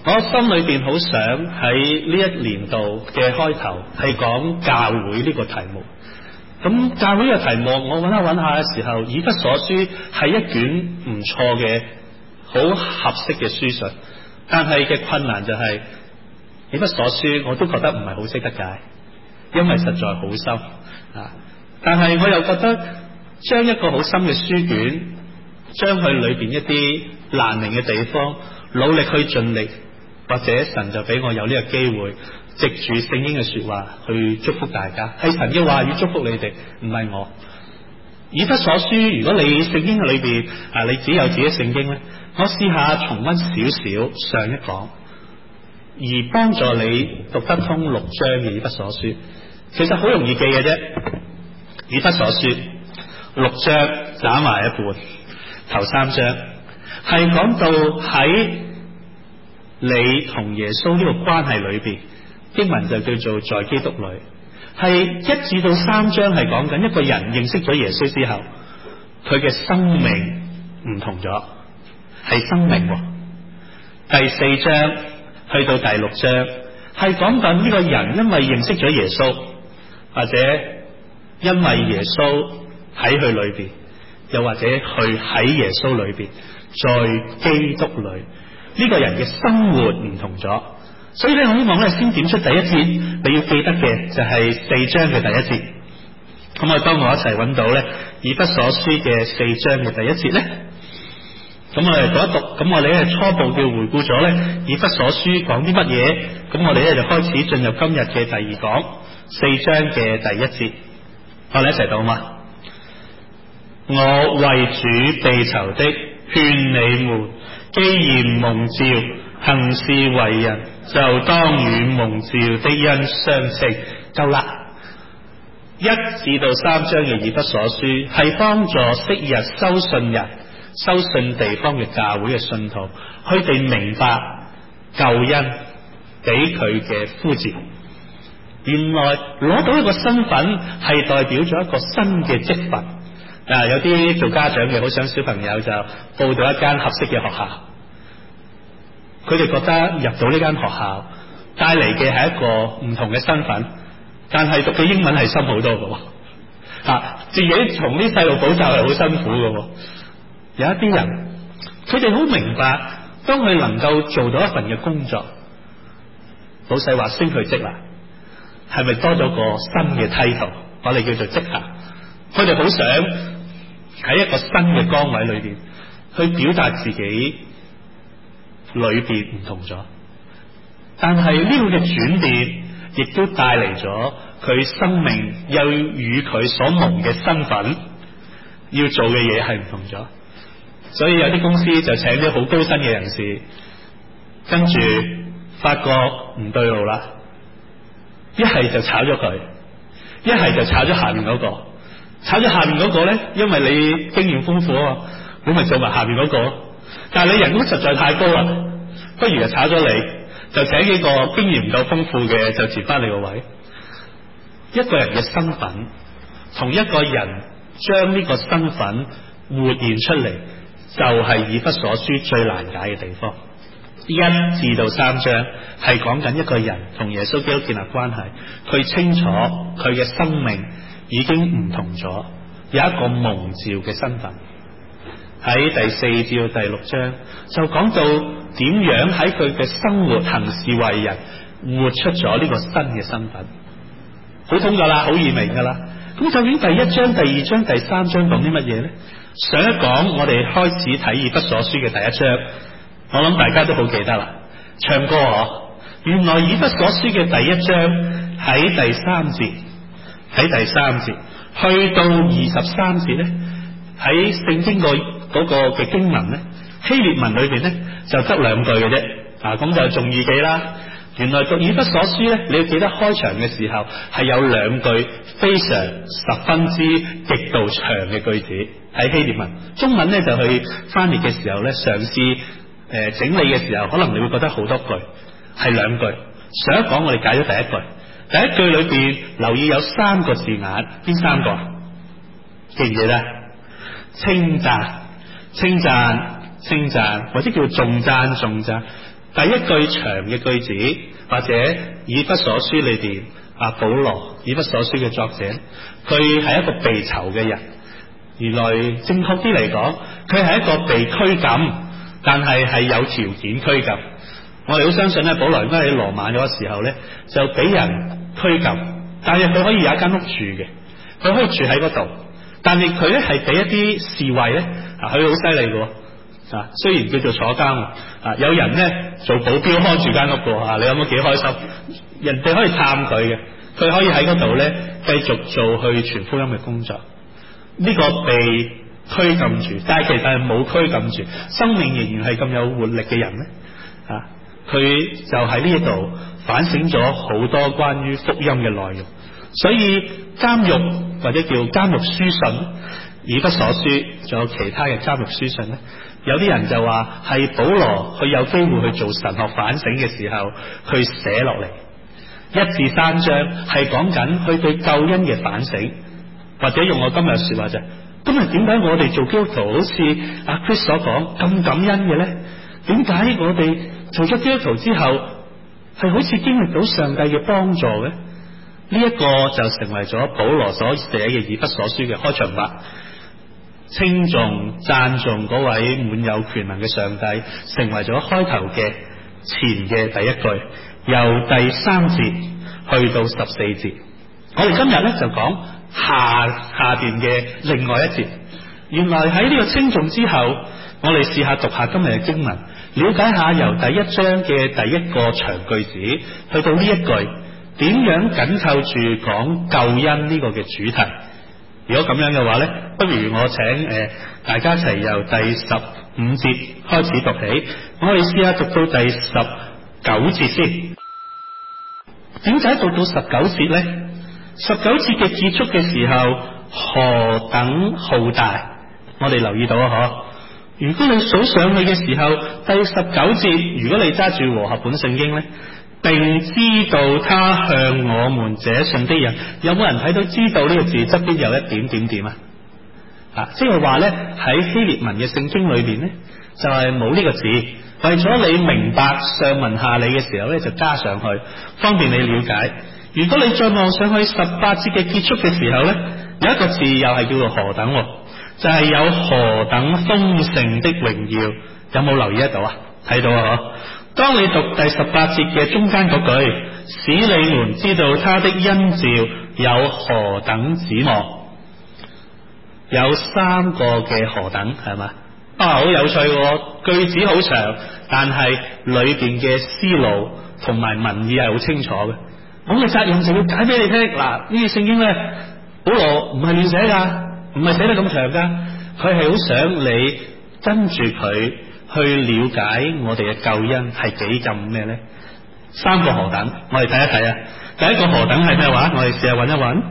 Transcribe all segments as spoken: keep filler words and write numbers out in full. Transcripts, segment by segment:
我心裏邊好想喺呢一年度嘅開頭係講教會呢個題目。咁教會嘅題目，我揾下揾下嘅時候，以弗所書係一卷唔錯嘅好合適嘅書信，但係嘅困難就係以弗所書我都覺得唔係好識得解，因為實在好深啊。但係我又覺得將一個好深嘅書卷，將佢裏邊一啲難明嘅地方，努力去盡力，或者神就俾我有呢個機會，藉住聖經嘅說話去祝福大家，係神嘅話語祝福你哋，唔係我。以弗所書，如果你聖經裏邊啊，你只有自己聖經咧，我試下重溫少少上一講，而幫助你讀得通六章嘅以弗所書。其實好容易記嘅啫，以弗所書六章斬埋一半，頭三章係講到喺你同耶穌呢個關係裏邊，經文就叫做在基督裏，係一至到三章係講緊一個人認識咗耶穌之後，佢嘅生命唔同咗，係生命。第四章去到第六章係講緊呢個人因為認識咗耶穌，或者因為耶穌喺佢裏邊，又或者佢喺耶穌裏邊，在基督裏，呢個人嘅生活唔同咗。所以咧，我希望咧先點出第一節，你要記得嘅就係四章嘅第一節。咁我當我一齊揾到咧以弗所書嘅四章嘅第一節咧，咁我哋讀一讀，咁我哋咧初步嘅回顧咗咧以弗所書講啲乜嘢，咁我哋咧就開始進入今日嘅第二講，四章嘅第一節，我哋一齊讀嘛。我為主被囚的，勸你們，既然蒙召行事為人，就當與蒙召的恩相稱。夠啦！一至到三章嘅以弗所書係幫助昔日收信人、收信地方嘅教會嘅信徒，佢哋明白救恩俾佢嘅呼召。原來攞到一個身份係代表咗一個新嘅職分。啊，有啲做家長嘅好想小朋友就報到一間合適嘅學校，佢哋覺得入到呢間學校帶嚟嘅係一個唔同嘅身份，但係讀嘅英文係深好多嘅，啊，自己從啲細路補習係好辛苦嘅。有一啲人佢哋好明白，當佢能夠做到一份嘅工作，老細話升佢職啦，係咪多咗個新嘅 title，我哋叫做職銜，佢哋好想喺一個新嘅崗位裏邊去表達自己裏邊唔同咗，但係呢個嘅轉變亦都帶嚟咗佢生命又與佢所蒙嘅身份要做嘅嘢係唔同咗。所以有啲公司就請啲好高薪嘅人士，跟住發覺唔對路啦，一係就炒咗佢，一係就炒咗下面嗰個。炒咗下面嗰個咧，因為你經驗豐富啊，你咪做埋下面嗰個。但係你人工實在太高啦，不如就炒咗你，就請幾個經驗唔夠豐富嘅就接翻你個位。一個人嘅身份，同一個人將呢個身份活現出嚟，就係以弗所書最難解嘅地方。一至到三章係講緊一個人同耶穌基督建立關係，佢清楚佢嘅生命已經唔同咗，有一個蒙召嘅身份。喺第四至到第六章就講到點樣喺佢嘅生活行事為人活出咗呢個新嘅身份，好通噶啦，好易明噶啦。咁究竟第一章、第二章、第三章講啲乜嘢呢？上一講我哋開始睇以弗所書嘅第一章，我諗大家都好記得啦。唱歌嗬，原來以弗所書嘅第一章喺第三節。喺第三節去到二十三節咧，喺聖經個嗰個嘅經文咧，希臘文裏邊咧就得兩句嘅啫，啊咁就仲易記啦。原來讀以弗所書咧，你要記得開場嘅時候係有兩句非常十分之極度長嘅句子喺希臘文，中文咧就去翻譯嘅時候咧，嘗試誒、呃、整理嘅時候，可能你會覺得好多句，係兩句。上一講我哋解咗第一句。第一句裏邊留意有三個字眼，邊三個？記唔記得？稱讚、稱讚、稱讚，或者叫重讚、重讚。 第一句長嘅句子，或者以弗所書裏邊啊保羅以弗所書嘅作者，佢係一個被囚嘅人。原來正確啲嚟講，佢係一個被拘禁，但係係有條件拘禁。我哋好相信咧，保羅應該喺羅馬嗰個時候咧，就俾人拘禁，但係佢可以有一間屋住嘅，佢可以住喺嗰度。但係佢咧係俾一啲侍衛咧，啊，佢好犀利嘅，啊，雖然叫做坐監，啊，有人咧做保鏢看住間屋嘅，啊，你有冇幾開心？人哋可以探佢嘅，佢可以喺嗰度咧繼續做去傳福音嘅工作。呢個被拘禁住，但係其實係冇拘禁住，生命仍然係咁有活力嘅人咧，啊，佢就喺呢度反省咗好多關於福音嘅內容。所以監獄或者叫監獄書信，以弗所書，仲有其他嘅監獄書信咧，有啲人就話係保羅佢有機會去做神學反省嘅時候，佢寫落嚟一至三章係講緊佢對救恩嘅反省，或者用我今日說話就係，今日點解我哋做基督徒好似阿 Chris 所講咁感恩嘅咧？點解我哋做咗基督徒之後係好似經歷到上帝嘅幫助嘅？呢一個就成為咗保羅所寫嘅以弗所書嘅開場白，稱頌讚頌嗰位滿有權能嘅上帝，成為咗開頭嘅前嘅第一句，由第三節去到十四節。我哋今日咧就講下下段嘅另外一節。原來喺呢個稱頌之後，我哋試下讀下今日嘅經文，了解下由第一章嘅第一個長句子去到呢一句，點樣緊扣住講救恩呢個嘅主題。如果咁樣嘅話呢，不如我請誒、呃、大家一齊由第十五節開始讀起，我哋試下讀到第十九節先。點解讀到十九節呢？十九節嘅結束嘅時候何等浩大，我哋留意到啊！嗬，如果你數上去嘅時候，第十九節，如果你揸住和合本聖經呢，並知道他向我們這信的人，有冇人睇到知道呢個字側邊有一點點點啊？啊，即係話呢，喺希臘文嘅聖經裏邊呢，就係冇呢個字，為咗你明白上文下理嘅時候呢，就加上去，方便你了解。如果你再望上去十八節嘅結束嘅時候呢，有一個字又係叫做何等，就係、是、有何等豐盛的榮耀，有冇留意得到啊？睇到啊！當你讀第十八節嘅中間嗰句，使你們知道他的恩召有何等指望，有三個嘅何等，係嘛？啊，好有趣喎！句子好長，但係裏邊嘅思路同埋文意係好清楚嘅。我嘅責任就要解俾你聽。嗱，呢啲聖經咧，保羅唔係亂寫噶，唔係寫得咁長噶，佢係好想你跟住佢去了解我哋嘅救恩係幾咁咩咧？三個何等，我哋睇一睇啊！第一個何等係咩話？我哋試下揾一揾，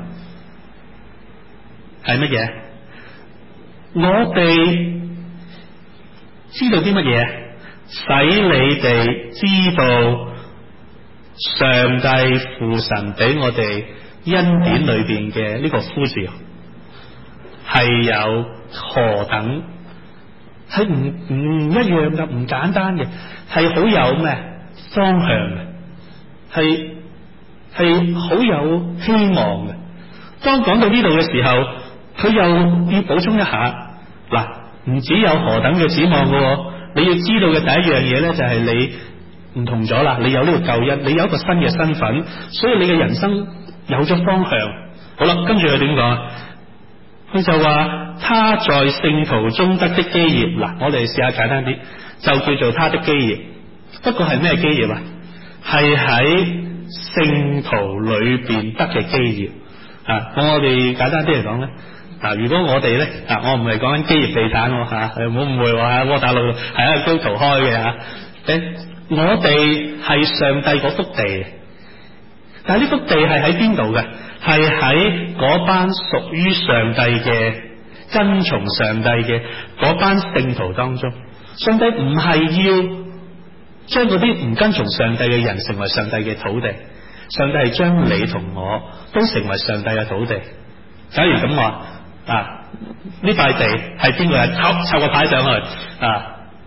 係乜嘢？我哋知道啲乜嘢？使你哋知道上帝父神俾我哋恩典裏邊嘅呢個呼召係有何等，係唔唔一樣噶，唔簡單嘅，係好有咩方向嘅，係係好有希望嘅。當講到呢度嘅時候，佢又要補充一下，嗱，唔止有何等嘅指望嘅，你要知道嘅第一樣嘢咧，就係你唔同咗啦，你有呢個救恩，你有一個新嘅身份，所以你嘅人生有咗方向。好啦，跟住佢點講？佢就話他在聖徒中得的基業，嗱，我哋試下簡單啲，就叫做他的基業。不過係咩基業啊？係喺聖徒裏邊得嘅基業啊！咁我哋簡單啲嚟講咧，嗱，如果我哋咧，嗱，我唔係講緊基業地產吓，唔好誤會話窩打老係一個基督徒開嘅吓。誒，我哋係上帝嗰幅地，但係呢幅地係喺邊度嘅？係喺嗰班屬於上帝嘅、跟從上帝嘅嗰班聖徒當中。上帝唔係要將嗰啲唔跟從上帝嘅人成為上帝嘅土地，上帝係將你同我都成為上帝嘅土地。假如咁話啊，呢塊地係邊個人抽抽個牌上去啊？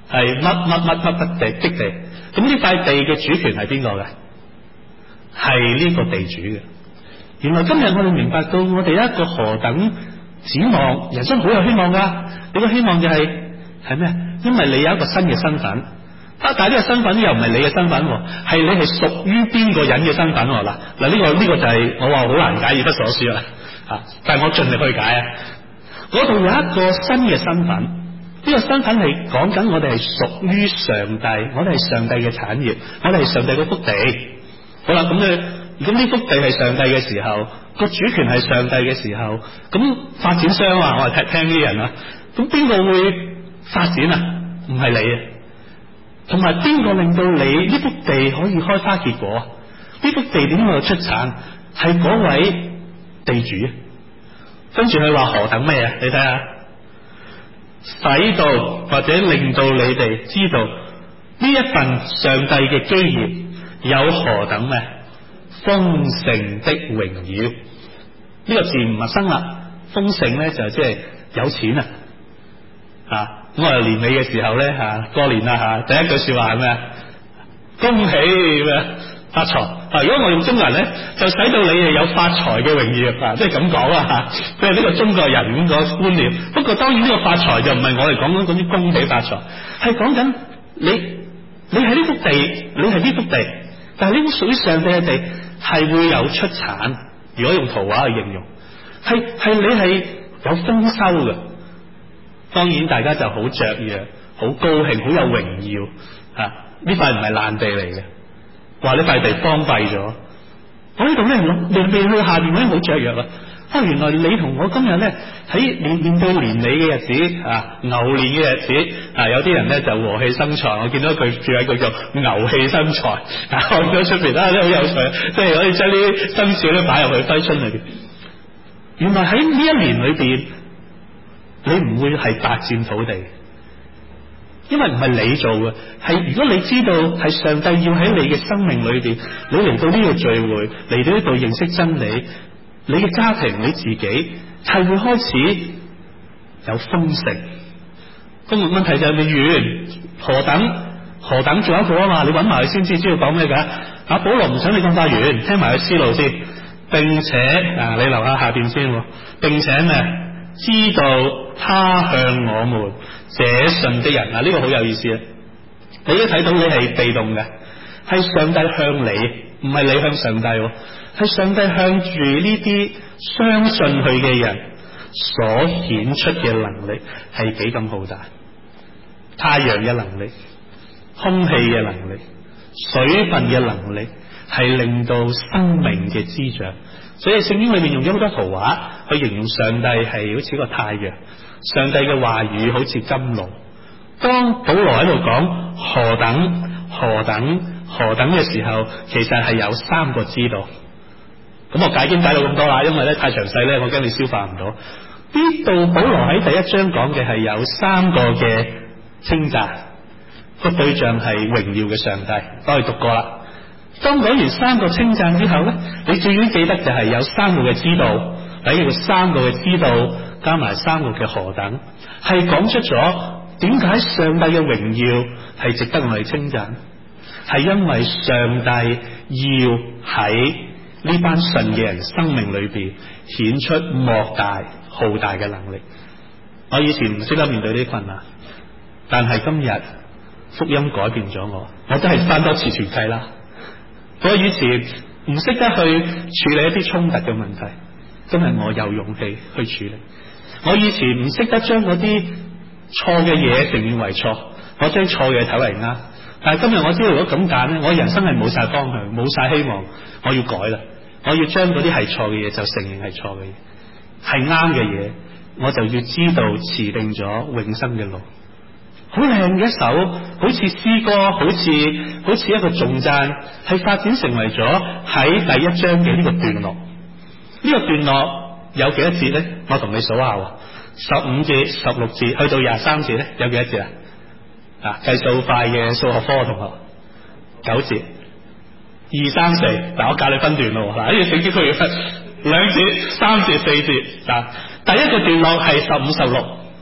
係乜乜乜乜乜地的地。咁呢塊地嘅主權係邊個嘅？係呢個地主嘅。原來今日我哋明白到我哋有一個何等展望，人生好有希望噶。你個希望就係係咩？因為你有一個新嘅身份，啊！但係呢個身份又唔係你嘅身份，係你係屬於邊個人嘅身份。嗱嗱，呢個呢個就係我話好難解，以弗所書啦。啊！但係我盡力去解啊。嗰度有一個新嘅身份，呢個身份係講緊我哋係屬於上帝，我哋係上帝嘅產業，我哋係上帝嘅福地。好啦，咁咧，咁呢幅地係上帝嘅時候，個主權係上帝嘅時候，咁發展商啊，我係聽聽啲人啊，咁邊個會發展啊？唔係你啊，同埋邊個令到你呢幅地可以開花結果？呢幅地點樣出產？係嗰位地主。跟住佢話何等咩啊？你睇下，使到或者令到你哋知道呢一份上帝嘅基業有何等咩豐盛的榮耀。呢個字唔陌生啦，豐盛咧就即係有錢啊！啊，咁啊年尾嘅時候咧吓，過年啦吓，第一句說話係咩啊？恭喜咩發財啊！如果我用中文咧，就使到你哋有發財嘅榮耀啊！即係咁講啊吓，即係呢個中國人咁個觀念。不過當然呢個發財就唔係我哋講緊嗰啲恭喜發財，係講緊你你喺呢幅地，你係呢幅地，但係呢幅屬於上帝嘅地係會有出產。如果用圖畫去形容，係係你係有豐收嘅。當然大家就好雀躍，好高興，好有榮耀啊！呢塊唔係爛地嚟嘅，話呢塊地荒廢咗。我呢度咧諗，未未去下邊咧好雀躍啊！啊，原來你同我今日咧喺面面對年尾嘅日子啊，牛年嘅日子啊，有啲人咧就和氣生財。我見到佢住喺佢叫牛氣生財啊，我見到出邊啦，都好有趣，即係可以將啲生肖咧擺入去揮春裏邊。原來喺呢一年裏邊，你唔會係霸佔土地，因為唔係你做嘅，係如果你知道係上帝要喺你嘅生命裏邊，你嚟到呢個聚會，嚟到呢度認識真理，你嘅家庭你自己係會開始有豐盛。咁問題就係你遠何等何等做一個啊嘛？你揾埋佢先知知道講咩㗎？阿保羅唔想你咁快完，聽埋佢思路先，並且啊，你留下下邊先，並且咩？知道他向我們這信的人啊，呢個好有意思啊！你都睇到你係被動嘅，係上帝向你，唔係你向上帝，係上帝向住呢啲相信佢嘅人所顯出嘅能力係幾咁浩大。太陽嘅能力、空氣嘅能力、水分嘅能力，係令到生命嘅滋長。所以聖經裏面用咗好多圖畫去形容上帝係好似個太陽，上帝嘅話語好似甘露。當保羅喺度講何等何等何等嘅時候，其實係有三個知道。咁我解經解到咁多啦，因為咧太詳細咧，我驚你消化唔到。呢度保羅喺第一章講嘅係有三個嘅稱讚，個對象係榮耀嘅上帝。我哋讀過啦。當講完三個稱讚之後咧，你最緊記得就係有三個嘅知道，例如三個嘅知道加埋三個嘅何等，係講出咗點解上帝嘅榮耀係值得我哋稱讚，係因為上帝要喺呢班信嘅人生命裏邊顯出莫大浩大嘅能力。我以前唔識得面對呢啲困難，但係今日福音改變咗我，我都係翻多次團契啦。我以前唔識得去處理一啲衝突嘅問題，今日我有勇氣去處理。我以前唔識得將嗰啲錯嘅嘢承認為錯，我將錯嘅睇為啱。但係今日我知道，如果咁揀咧，我人生係冇晒方向，冇晒希望。我要改啦，我要將嗰啲係錯嘅嘢就承認係錯嘅嘢，係啱嘅嘢，我就要知道持定咗永生嘅路。好靚嘅一首，好似詩歌，好似好似一個頌讚，係發展成為咗喺第一章嘅呢個段落。呢個段落有幾多節咧？我同你數下，十五節、十六節去到廿三節咧，有幾多節啊？啊，計數快嘅數學科嘅同學，九節，二三四。嗱，我教你分段咯。嗱，呢個聖經佢要分兩節、三節、四節。嗱，第一個段落係十五、十六。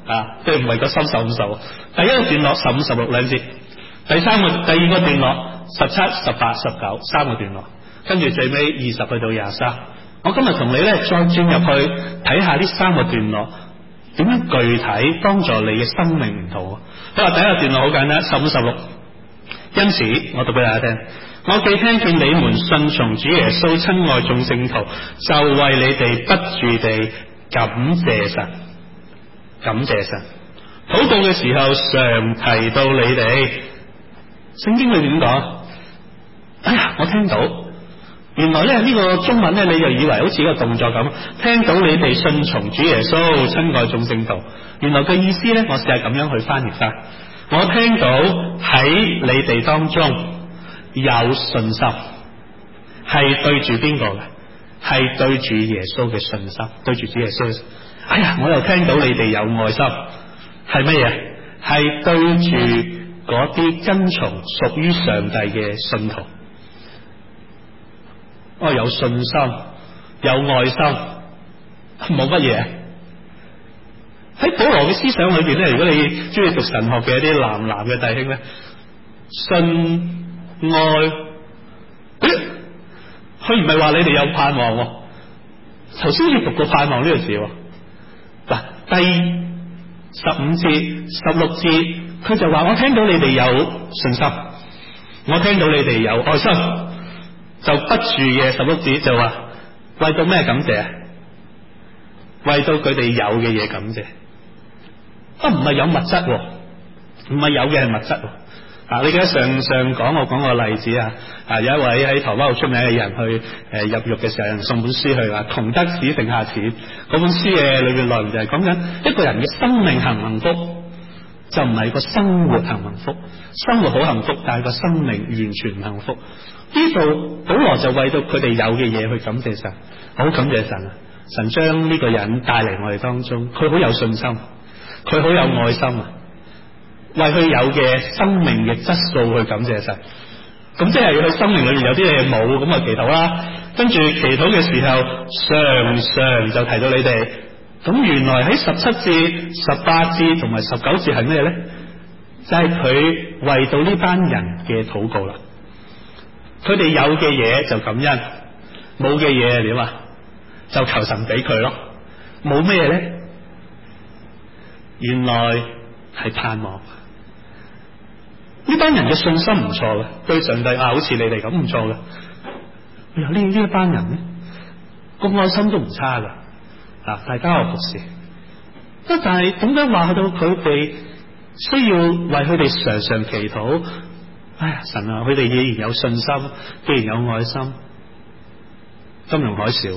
啊，即係唔係個心十五十。第一個段落十五十六兩節，第三個第二個段落十七十八十九三個段落，跟住最尾二十去到廿三。我今日同你咧再轉入去睇下呢三個段落點樣具體幫助你嘅生命唔同。佢話第一個段落好簡單，十五十六。因此我讀俾大家聽，我既聽見你們信從主耶穌，親愛眾聖徒，就為你哋不住地感謝神，感謝神。禱告嘅時候常提到你哋。聖經裏面點講？哎呀，我聽到，原來咧呢個中文咧，你就以為好似一個動作咁，聽到你哋信從主耶穌，親愛眾聖徒。原來嘅意思咧，我試下咁樣去翻譯翻。我聽到喺你哋當中有信心，係對住邊個嘅？係對住耶穌嘅信心，對住主耶穌。哎呀，我又聽到你哋有愛心，係乜嘢？係對住嗰啲跟從屬於上帝嘅信徒。我有信心，有愛心，冇乜嘢。喺保羅嘅思想裏邊咧，如果你中意讀神學嘅一啲男男嘅弟兄咧，信愛，佢唔係話你哋有盼望，頭先要讀過盼望呢個字。嗱，第十五節、十六節，佢就話我聽到你哋有信心，我聽到你哋有愛心，就不住嘅十六節就話為到咩感謝？為到佢哋有嘅嘢感謝。啊，唔係有物質，唔係有嘅係物質。啊，你記得上上講我講個例子啊，啊有一位喺台灣好出名嘅人去誒、呃、入獄嘅時候，人送本書去話窮得只剩下錢。嗰本書嘅裏邊內容就係講緊一個人嘅生命幸唔幸福，就唔係個生活幸唔幸福。生活好幸福，但係個生命完全唔幸福。呢度保羅就為到佢哋有嘅嘢去感謝神，好感謝神啊！神將呢個人帶嚟我哋當中，佢好有信心。佢好有愛心啊，為佢有嘅生命嘅質素去感謝神。咁即係佢生命裏面有啲嘢冇，咁啊祈禱啦。跟住祈禱嘅時候，常常就提到你哋。咁原來喺十七節、十八節同埋十九節係咩咧？就係、是、佢為到呢班人嘅禱告啦。佢哋有嘅嘢就感恩，冇嘅嘢點啊？就求神俾佢咯。冇咩咧？原來係盼望。呢班人嘅信心唔錯嘅，對上帝啊，好似你哋咁唔錯嘅。哎呀，呢呢一班人咧，個愛心都唔差噶。啊，大家有服侍。但係點解話去到佢哋需要為佢哋常常祈禱？哎呀，神啊，佢哋既然有信心，既然有愛心，金融海嘯，誒、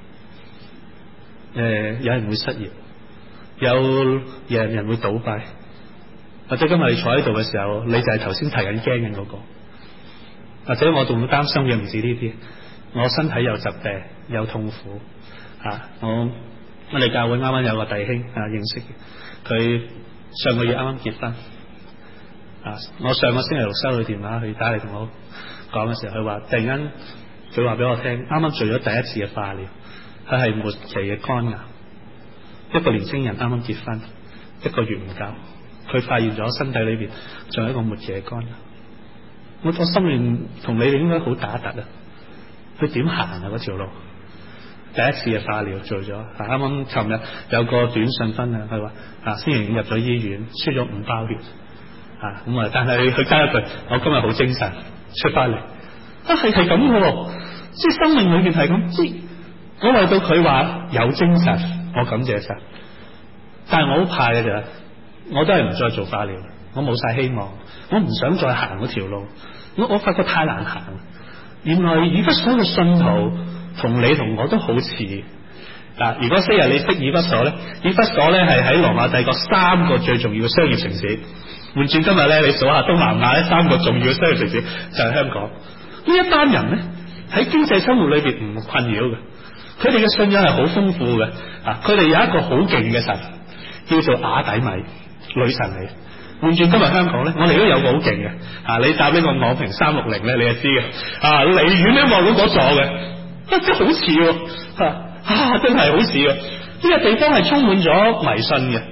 呃，有人會失業。有人人會倒閉，或者今日你坐喺度嘅時候，你就係頭先提緊驚緊嗰個，或者我仲會擔心嘅唔止呢啲，我身體有疾病，有痛苦啊！我我哋教會啱啱有個弟兄啊認識嘅，佢上個月啱啱結婚啊！我上個星期六收到電話，佢打嚟同我講嘅時候，佢話突然間佢話俾我聽，啱啱做咗第一次嘅化療，佢係末期嘅肝癌。一個年青人啱啱結婚，一個月唔夠，佢發現咗身體裏邊仲有一個末期嘅肝癌。我個心願同你哋應該好打突啊！佢點行啊嗰條路？第一次嘅化療做咗，啱啱尋日有個短信分享，佢話啊星期五入咗醫院，輸咗五包血啊咁啊！但係佢加一句：我今日好精神，出翻嚟啊係係咁嘅，即係生命裏邊係咁。即係我為到佢話有精神。我感謝神，但係我好怕嘅就係，我都係唔再做化療，我冇晒希望，我唔想再行嗰條路，我我發覺太難行。原來以弗所嘅信徒同你同我都好似嗱，如果昔日你識以弗所咧，以弗所咧係喺羅馬帝國三個最重要嘅商業城市。換轉今日咧，你數下東南亞咧三個重要嘅商業城市就係香港。呢一班人咧喺經濟生活裏邊唔困擾嘅。佢哋嘅信仰係好豐富嘅，啊！佢哋有一個好勁嘅神，叫做亞底米女神嚟。換轉今日香港咧，我哋都有個好勁嘅，啊！你搭呢個昂坪三六零咧，你就知嘅，啊！離遠咧望到嗰座嘅，真真好似喎，啊！真係好似喎！呢個地方係充滿咗迷信嘅，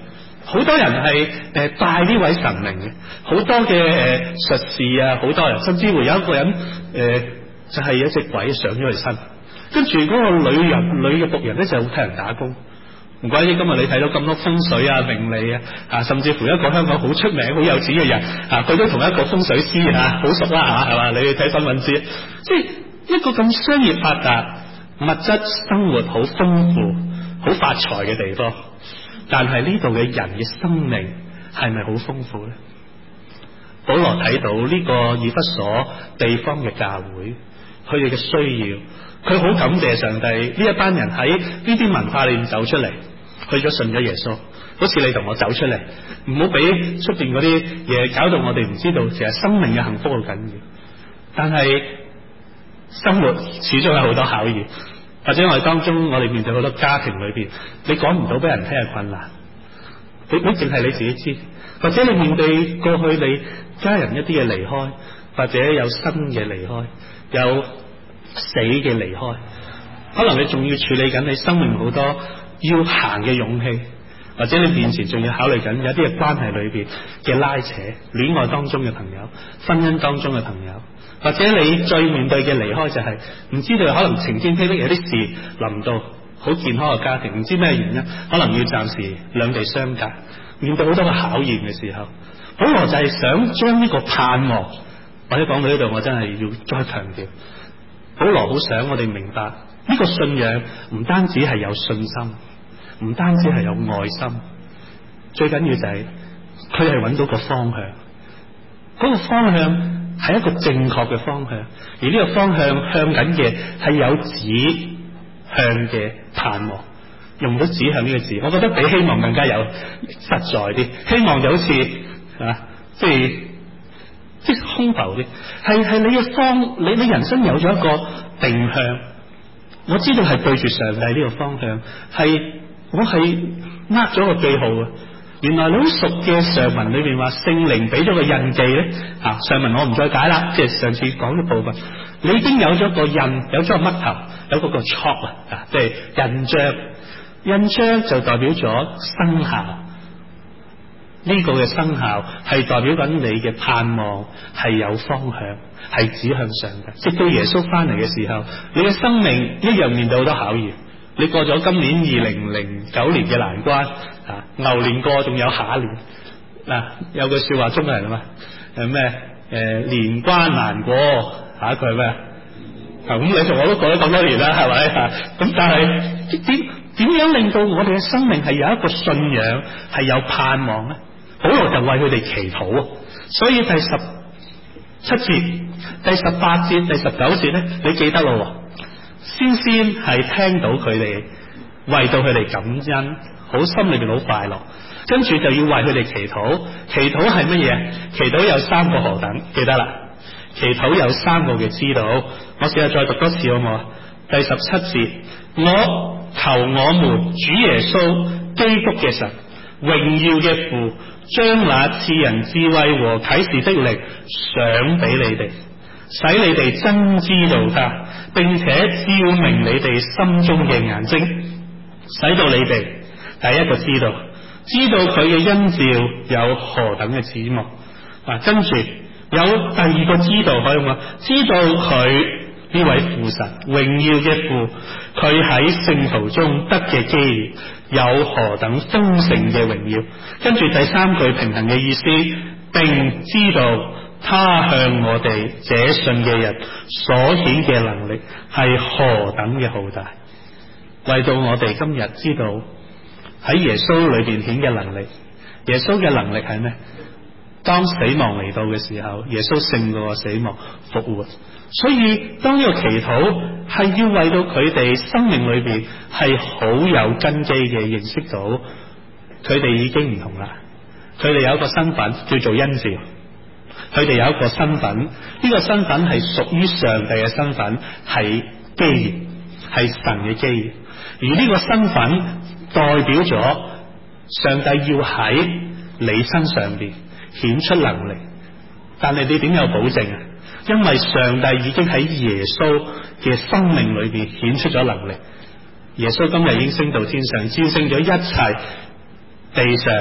好多人係誒拜呢位神明嘅，好多嘅誒術士啊，好多人，甚至乎有一個人誒、呃、就係、是、有一隻鬼上咗佢身，跟住嗰個女人女嘅僕人咧就替人打工。唔怪之今日你睇到咁多風水啊、命理啊，啊，甚至乎一個香港好出名、好有錢嘅人啊，佢都同一個風水師啊好熟啦嚇，係嘛？你去睇新聞知，即係一個咁商業發達、物質生活好豐富、好發財嘅地方，但係呢度嘅人嘅生命係咪好豐富咧？保羅睇到呢個以弗所地方嘅教會，佢哋嘅需要，佢好感謝上帝呢一班人喺呢啲文化裏面走出嚟，去咗信咗耶穌，好似你同我走出嚟，唔好俾出邊嗰啲嘢搞到我哋唔知道，其實生命嘅幸福好緊要。但係生活始終有好多考驗，或者我哋當中我哋面對好多家庭裏邊，你講唔到俾人聽嘅困難，你你淨係你自己知，或者你面對過去你家人一啲嘅離開，或者有新嘅離開，有死嘅離開，可能你仲要處理緊你生命好多要行嘅勇氣，或者你面前仲要考慮緊有啲嘅關係裏邊嘅拉扯，戀愛當中嘅朋友，婚姻當中嘅朋友，或者你最面對嘅離開就係、是、唔知道可能晴天霹靂有啲事臨到，好健康嘅家庭，唔知咩原因，可能要暫時兩地相隔，面對好多嘅考驗嘅時候，保羅就係想將呢個盼望，或者講到呢度我真係要再強調，保羅好想我哋明白呢、這個信仰唔單止係有信心，唔單止係有愛心，最緊要就係佢係揾到個方向，嗰、那個方向係一個正確嘅方向，而呢個方向向緊嘅係有指向嘅盼望。用到指向呢個字，我覺得比希望更加有實在啲。希望就好似啊，即係即係空浮啲，係係你嘅方，你你人生有咗一個定向，我知道係對住上帝呢個方向，係我係握咗個記號啊！原來你好熟嘅上文裏邊話聖靈俾咗個印記咧，啊上文我唔再解啦，即係上次講嘅部分，你已經有咗個印，有咗個嘜頭，有嗰個 chop 啊，即係印章。印章就代表咗生效，呢個嘅生效係代表緊你嘅盼望係有方向，係指向上帝。直到耶穌翻嚟嘅時候，你嘅生命一樣面對好多考驗。你過咗今年二零零九年嘅難關，啊牛年過仲有下一年。嗱、啊、有句說話中國人啊嘛，誒咩誒年關難過，下一句係咩啊？咁你同我都過咗咁多年啦，係咪啊？咁但係點？點樣令到我哋嘅生命係有一個信仰，係有盼望咧？保羅就為佢哋祈禱啊！所以第十七節、第十八節、第十九節咧，你記得咯？先先係聽到佢哋為到佢哋感恩，好心裏邊好快樂，跟住就要為佢哋祈禱。祈禱係乜嘢？祈禱有三個何等，記得啦。祈禱有三個嘅知道，我試下再讀多次好唔好？第十七節，我求我們主耶穌基督嘅神，榮耀嘅父，將那賜人智慧和啟示的力賞俾你哋，使你哋真知道他，並且照明你哋心中嘅眼睛，使到你哋第一個知道，知道佢嘅恩召有何等嘅指望。啊，跟住有第二個知道，可以話知道佢呢位父神榮耀嘅父，佢喺聖徒中得嘅基業有何等豐盛嘅榮耀。跟住第三句平衡嘅意思，並知道他向我哋這信嘅人所顯嘅能力係何等嘅浩大。為到我哋今日知道喺耶穌裏邊顯嘅能力，耶穌嘅能力係咩？當死亡嚟到嘅時候，耶穌勝過死亡復活。所以當呢個祈禱係要為到佢哋生命裏邊係好有根基嘅，認識到佢哋已經唔同啦。佢哋有一個身份叫做恩召，佢哋有一個身份，呢、這個身份係屬於上帝嘅身份，係基業，係神嘅基業。而呢個身份代表咗上帝要喺你身上邊顯出能力，但係你點有保證啊？因為上帝已經喺耶穌嘅生命裏邊顯出咗能力。耶穌今日已經升到天上，戰勝咗一切地上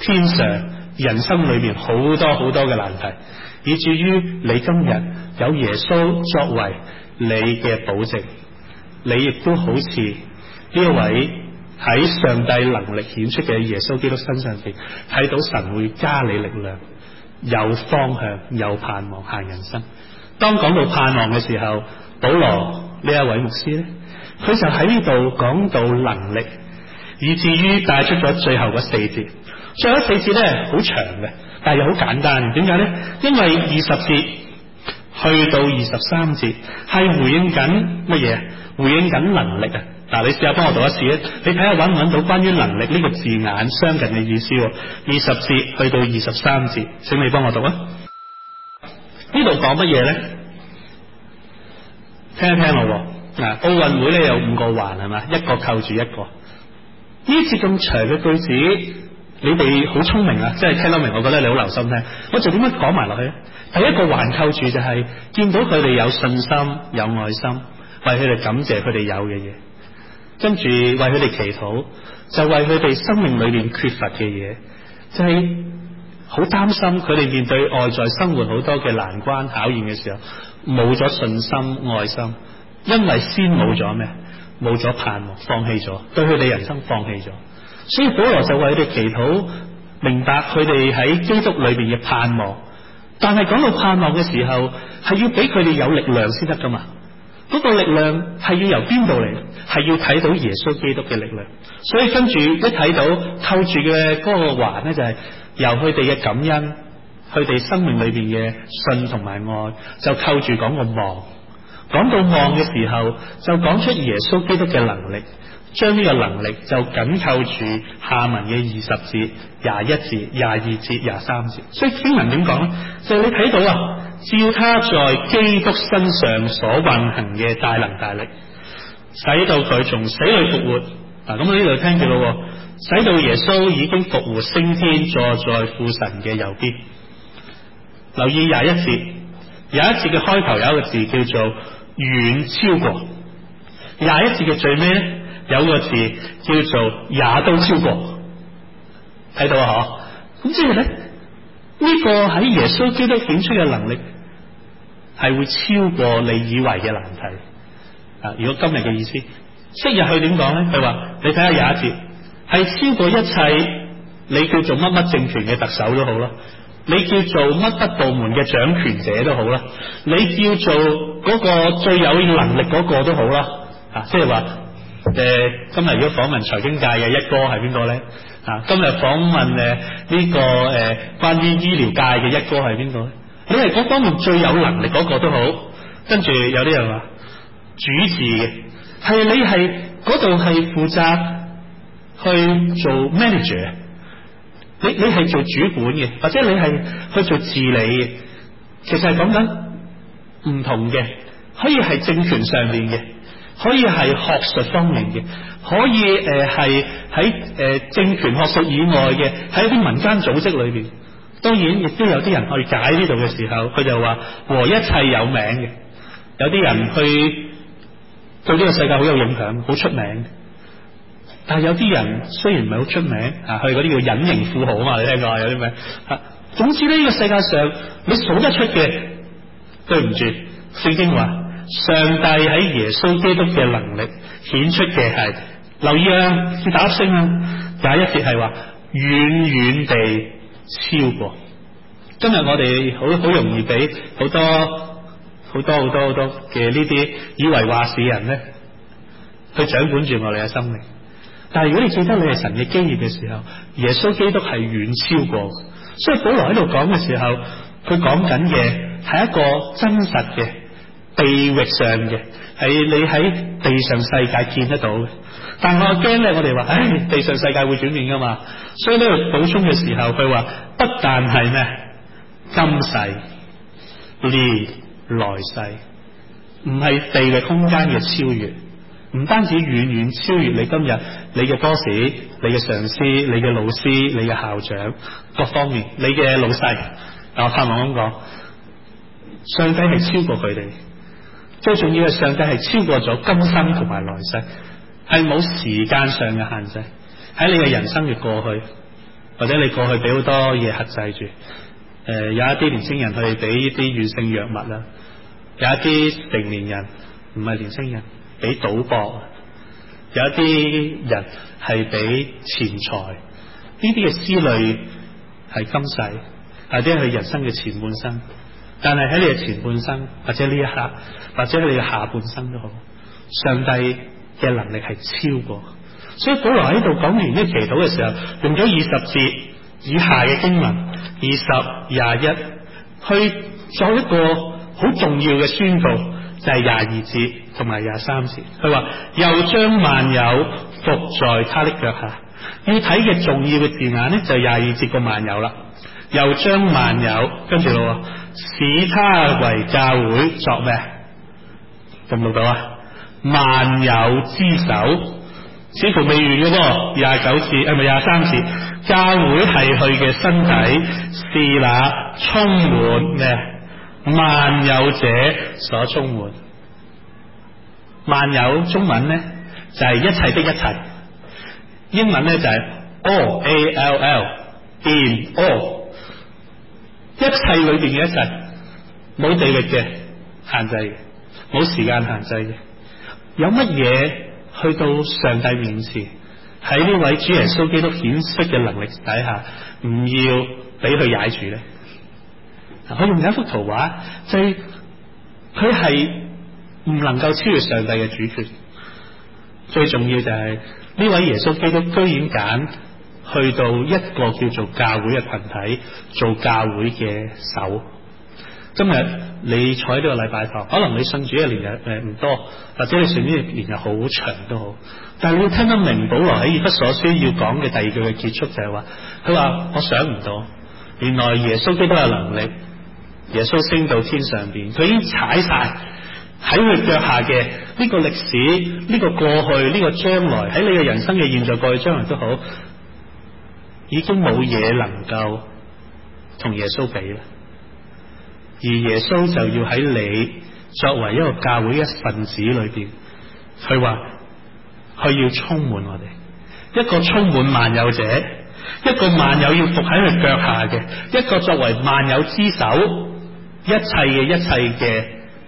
天上人生裏面好多好多嘅難題，以至於你今日有耶穌作為你嘅保證，你亦都好似呢一位喺上帝能力顯出嘅耶穌基督身上邊，睇到神會加你力量，有方向有盼望行人生。當講到盼望嘅時候，保羅呢一位牧師呢，佢就喺呢度講到能力，以至於帶出咗最後嗰四節。最後四節呢好長嘅，但係又好簡單。點解呢？因為二十節去到二十三節係回應緊乜嘢？回應緊能力啊！嗱，你試下幫我讀一次咧，你睇下揾唔揾到關於能力呢個字眼相近嘅意思。二十節去到二十三節，請你幫我讀啊！呢度講乜嘢咧？聽一聽咯。嗱，奧運會咧有五個環係嘛，一個扣住一個。呢節咁長嘅句子，你哋好聰明啊！即係聽得明，我覺得你好留心聽。我就點樣講埋落去咧？第一個環扣住就係、是、見到佢哋有信心、有愛心，為佢哋感謝佢哋有嘅嘢，跟住為佢哋祈禱，就為佢哋生命裏面缺乏嘅嘢，就係好擔心佢哋面對外在生活好多嘅難關考驗嘅時候，冇咗信心、愛心，因為先冇咗咩？冇咗盼望，放棄咗，對佢哋人生放棄咗。所以保羅就為佢哋祈禱，明白佢哋喺基督裏邊嘅盼望。但係講到盼望嘅時候，係要俾佢哋有力量先得噶嘛。嗰個力量係要由邊度嚟？係要睇到耶穌基督嘅力量。所以跟住一睇到扣住嘅嗰個環呢，就係由佢哋嘅感恩，佢哋生命裏邊嘅信同埋愛，就扣住講個望。講到望嘅時候，就講出耶穌基督嘅能力，將呢個能力就緊扣住下文嘅二十節、廿一節、廿二節、廿三節。所以經文點講呢？就係你睇到啊，照他在基督身上所運行嘅大能大力，使到佢從死裏復活。嗱，咁我呢度聽住咯，使到耶穌已經復活升天，坐在父神嘅右邊。留意廿一節，廿一節嘅開頭有一個字叫做遠超過，廿一節嘅最尾咧有個字叫做也都超過。睇到啊，嗬？咁即係咧，呢個喺耶穌基督顯出嘅能力係會超過你以為嘅難題啊！如果今日嘅意思，昔日佢點講咧？佢話你睇下廿一節，係超過一切你叫做乜乜政權嘅特首都好啦，你叫做乜乜部門嘅掌權者都好啦，你叫做嗰個最有能力嗰個都好啦。啊，即係話誒，今日如果訪問財經界嘅一哥係邊個咧？啊，今日訪問誒呢、這個誒、呃、關於醫療界嘅一哥係邊個咧？你係嗰方面最有能力嗰個都好，跟住有啲人話主持嘅係你係嗰度係負責去做 manager， 你你係做主管嘅，或者你係去做治理嘅，其實係講緊唔同嘅，可以係政權上面嘅，可以係學術方面嘅，可以誒係喺誒政權學術以外嘅，喺一啲民間組織裏邊。當然亦都有啲人去解呢度嘅時候，佢就話和一切有名嘅，有啲人去對呢個世界好有影響，好出名。但係有啲人雖然唔係好出名啊，去嗰啲叫隱形富豪啊嘛，你聽過有啲咩啊？總之呢個世界上你數得出嘅，對唔住，聖經話上帝喺耶穌基督嘅能力顯出嘅係，留意啊，要打聲啊，廿一節係話遠遠地超過。今日我哋好好容易俾好多好多好多好多嘅呢啲以為話事人咧，去掌管住我哋嘅生命。但係如果你記得你係神嘅基業嘅時候，耶穌基督係遠超過。所以保羅喺度講嘅時候，佢講緊嘅係一個真實嘅地域上嘅，係你喺地上世界見得到嘅。但我驚咧，我哋話唉，地上世界會轉變噶嘛，所以呢度補充嘅時候，佢話不但係咩今世連來世，唔係地域空間嘅超越，唔單止遠遠超越你今日你嘅 boss、你嘅上司、你嘅老師、你嘅校長各方面，你嘅老細。我盼望咁講，上帝係超過佢哋，最重要係上帝係超過咗今生同埋來世，係冇時間上嘅限制。喺你嘅人生嘅過去， 或者你過去俾好多嘢克制住。誒、呃，有一啲年青人去俾啲軟性藥物啦，有一啲成年人唔係年青人俾賭博，有一啲人係俾錢財，呢啲嘅思慮係今世或者係人生嘅前半生，但係喺你嘅前半生或者呢一刻或者你嘅下半生都好，上帝嘅能力係超過。所以保羅喺度講完呢祈禱嘅時候，用咗二十節以下嘅經文，二十、廿一，去做一個好重要嘅宣告，就係廿二節同埋廿三節。佢話又將萬有伏在他的腳下。要睇嘅重要嘅字眼呢，就係廿二節個萬有啦。又將萬有跟住咯，使他為教會作咩？讀唔讀到啊？萬有之首。似乎未完嘅噃，廿九節係咪廿三節？教會係佢嘅身體，是那充滿咩？萬有者所充滿。萬有中文呢就係、是、一切的一切，英文呢就係、是、all a l l in all， 一切裏邊嘅一切，冇地域嘅限制嘅，冇時間限制嘅，有乜嘢？去到上帝面前，喺呢位主耶穌基督顯出嘅能力底下，唔要俾佢踩住咧。我用一幅圖畫，就係佢係唔能夠超越上帝嘅主權。最重要就係、是、呢位耶穌基督居然揀去到一個叫做教會嘅群體做教會嘅首。今日你坐喺呢個禮拜堂，可能你信主嘅年日誒唔多，或者你信主嘅年日好長都好，但係你要聽得明保羅喺以弗所書要講嘅第二句嘅結束就係話，佢話我想唔到，原來耶穌基督有能力，耶穌升到天上邊，佢已經踩晒喺佢腳下嘅呢個歷史，呢個過去，呢個將來，喺你嘅人生嘅現在、過去、將來都好，已經冇嘢能夠同耶穌比啦。而耶穌就要喺你作為一個教會一份子裏邊，佢話佢要充滿我哋，一個充滿萬有者，一個萬有要伏喺佢腳下嘅，一個作為萬有之首，一切嘅一切嘅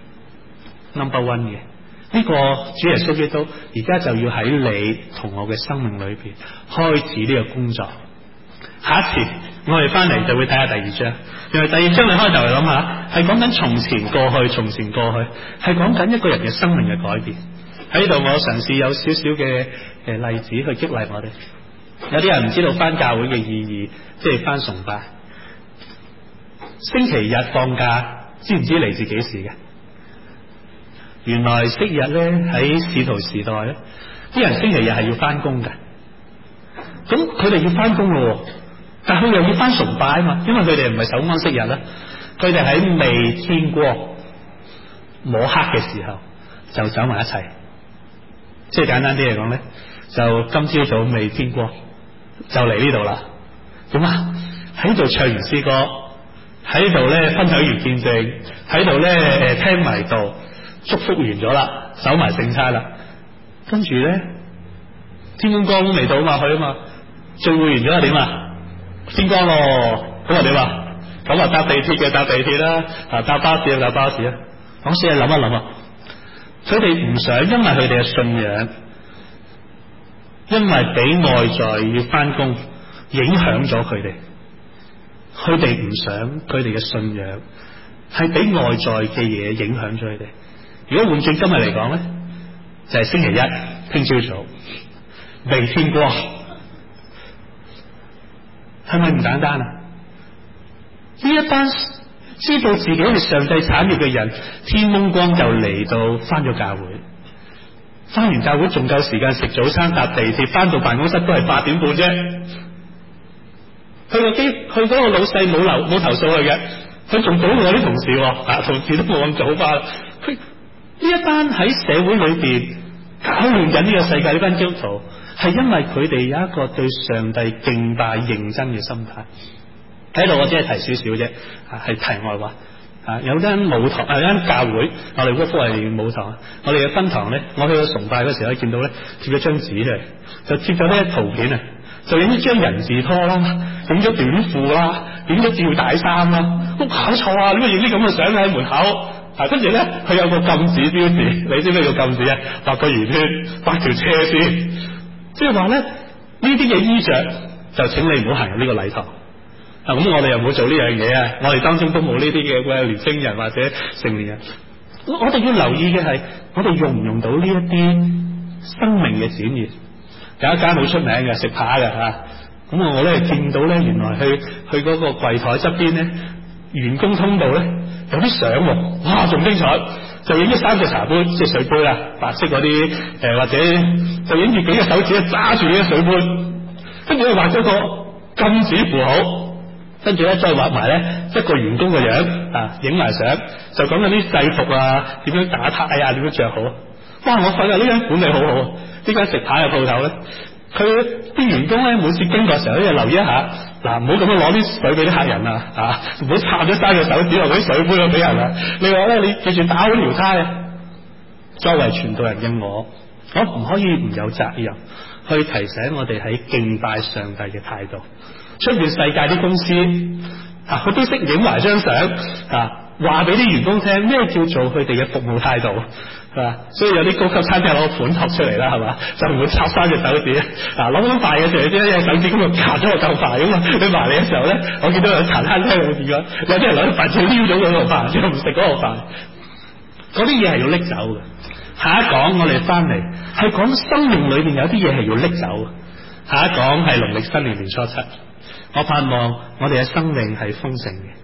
number one 嘅呢個主耶穌基督，而家就要喺你同我嘅生命裏邊開始呢個工作。下一次我哋翻嚟就會睇下第二章，因為第二章你開頭嚟諗下，係講緊從前過去，從前過去係講緊一個人嘅生命嘅改變。喺呢度我嘗試有少少嘅誒例子去激勵我哋。有啲人唔知道翻教會嘅意義，即係翻崇拜。星期日放假，知唔知嚟自幾時嘅？原來昔日咧喺使徒時代咧，啲人星期日係要翻工嘅。咁佢哋要翻工咯。但佢又要翻崇拜啊嘛，因為佢哋唔係守安息日啦，佢哋喺未天光摸黑嘅時候就走埋一齊，即係簡單啲嚟講咧，就今朝早未天光就嚟呢度啦。咁啊喺度唱完詩歌，喺度咧分享完見證，喺度咧誒聽埋道，祝福完咗啦，守埋聖餐啦，跟住咧天光光都未到嘛，去啊嘛，聚會完咗係點啊？天光咯，咁啊點啊？咁啊搭地鐵嘅搭地鐵啦，啊搭巴士就搭巴士啦。我試下諗一諗啊，佢哋唔想，因為佢哋嘅信仰，因為俾外在要翻工影響咗佢哋，佢哋唔想佢哋嘅信仰係俾外在嘅嘢影響咗佢哋。如果換轉今日嚟講咧，就係星期一聽朝早未天光。係咪唔簡單啊？呢一班知道自己係上帝產業嘅人，天蒙光就嚟到翻咗教會，翻完教會仲夠時間食早餐搭地鐵，翻到辦公室都係八點半啫。佢個機，佢嗰個老細冇留冇投訴佢嘅，佢仲早過啲同事，啊同事都冇咁早翻。佢呢一班喺社會裏邊搞亂緊呢個世界呢班基督徒，係因為佢哋有一個對上帝敬拜認真嘅心態。喺度我只係提少少啫，係題外話。啊，有間母堂，啊有間教會，我哋嗰科係母堂，我哋嘅分堂咧，我去到崇拜嗰時候，可以見到咧貼咗張紙嚟，就貼咗呢一圖片啊， 就影咗張人字拖啦，影咗短褲啦，影咗吊帶衫啦，都搞錯啊！點解影啲咁嘅相喺門口？啊，跟住咧，佢有個禁止標誌，你知唔知叫禁止啊？畫個圓圈，畫條車線，即係話咧，呢啲嘅衣着就請你唔好行入呢個禮堂。啊，咁我哋又唔好做呢樣嘢啊！我哋當中都冇呢啲嘅年青人或者成年人。我哋要留意嘅係，我哋用唔用到呢一啲生命嘅展現？有一間好出名嘅食扒嘅嚇，咁我咧見到咧，原來去去嗰個櫃台側邊咧，員工通道咧有啲相喎，哇，仲精彩！就影咗三隻茶杯，即係水杯啊，白色嗰啲誒，或者就影住幾隻手指咧揸住呢啲水杯，跟住咧畫咗個禁止符號。跟住咧，再畫埋咧一個員工嘅樣啊，影埋相，就講緊啲制服啊，點樣打呔啊，點樣着好。哇！我發覺呢間管理好好，呢間食牌嘅鋪頭咧，佢啲員工咧每次經過嘅時候咧，留意一下，嗱，唔好咁樣攞啲水俾啲客人啊，啊，唔好插咗三隻手指落嗰啲水杯度俾人啊。另外咧，你記住打好條呔啊。作為傳道人嘅我，我唔可以唔有責任去提醒我哋喺敬拜上帝嘅態度。出面世界啲公司啊，佢都識影埋張相啊，話俾啲員工聽咩叫做佢哋嘅服務態度，係嘛？所以有啲高級餐廳攞個盤托出嚟啦，係嘛？就唔會插三隻手指啊，攞咁快嘅時候，啲一隻手指咁就夾咗個夠快咁啊！你埋嚟嘅時候咧，我見到有茶餐廳會點樣？有啲人攞啲筷子撩咗嗰個飯，又唔食嗰個飯，嗰啲嘢係要拎走嘅。下一講我哋翻嚟係講生命裏邊有啲嘢係要拎走嘅。下一講係農曆新年年初七。我盼望我哋嘅生命係豐盛嘅，